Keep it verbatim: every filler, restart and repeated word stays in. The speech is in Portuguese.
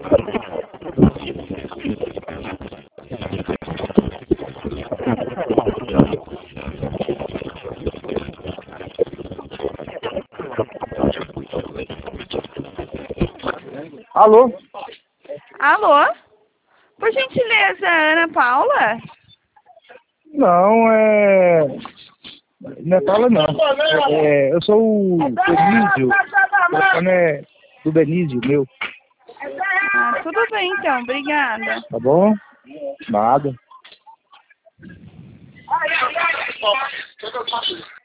Alô? Alô? Por gentileza, Ana Paula? Não, é... Não é Paula, não. É, é, eu sou o Benício. O telefone é do Benício, meu. Ah, tudo bem então, obrigada. Tá bom? Nada.